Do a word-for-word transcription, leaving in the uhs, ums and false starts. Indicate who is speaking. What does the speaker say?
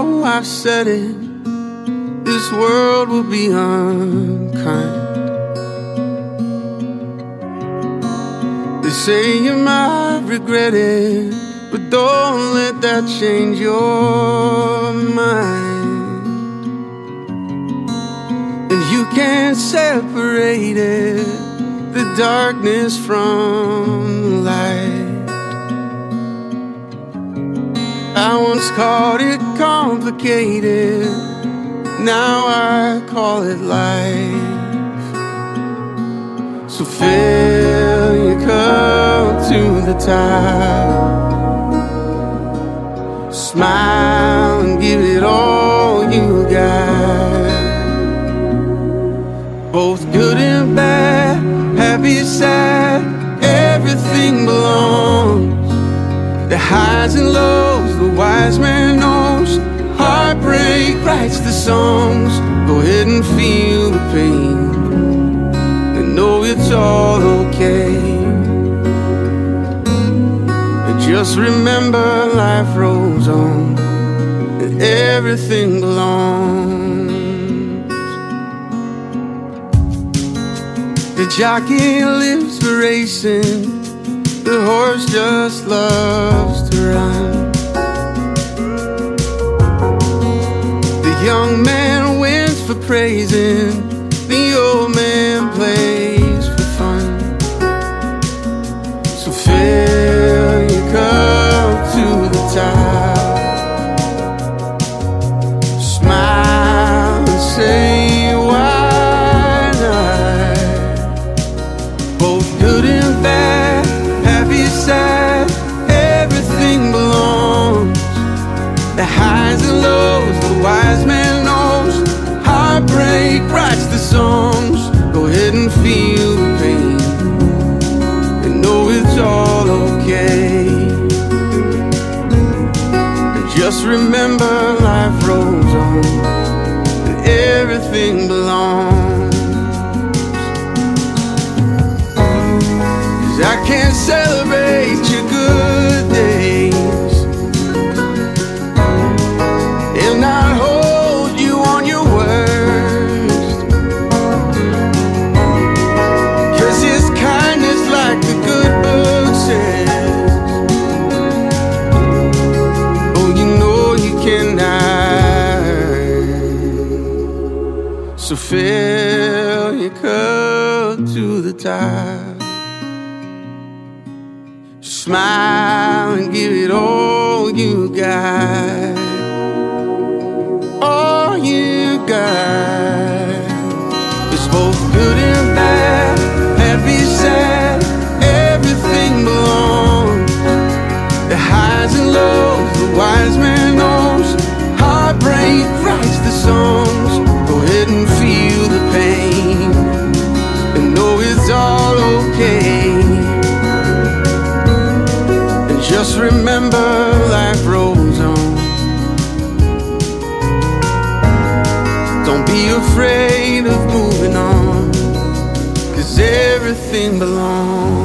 Speaker 1: know I've said it, this world will be unkind. They say you might regret it, but don't let that change your mind. And you can't separate it, the darkness from the light. I once called it complicated, now I call it life. So fill your cup to the top, smile and give it all you got. Both good and bad, happy, sad, everything belongs. The highs and lows, the wise man knows. Heartbreak writes the songs. Go ahead and feel the pain and know it's all okay. And just remember life rolls on and everything belongs. The jockey lives for racing, the horse just loves to run. The young man wins for praising, the old man plays for fun. So fill your cup to the top, smile and say why not. Both good and bad, happy, sad, everything belongs. The highs and lows, the wise man knows. Heartbreak writes the songs. Go ahead and feel the pain and know it's all okay. And just remember life rolls on and everything belongs. 'Cause I can't celebrate your good days and not hold you on your worst. 'Cause his kindness, like the good book says, oh, you know you cannot. So fill your cup to the top, smile and give it all you got. All you got. It's both good and bad, happy, sad, everything belongs. The highs and lows, the wise man knows. Heartbreak writes the songs. Go ahead and feel the pain and know it's all okay. Just remember life rolls on. Don't be afraid of moving on, 'cause everything belongs.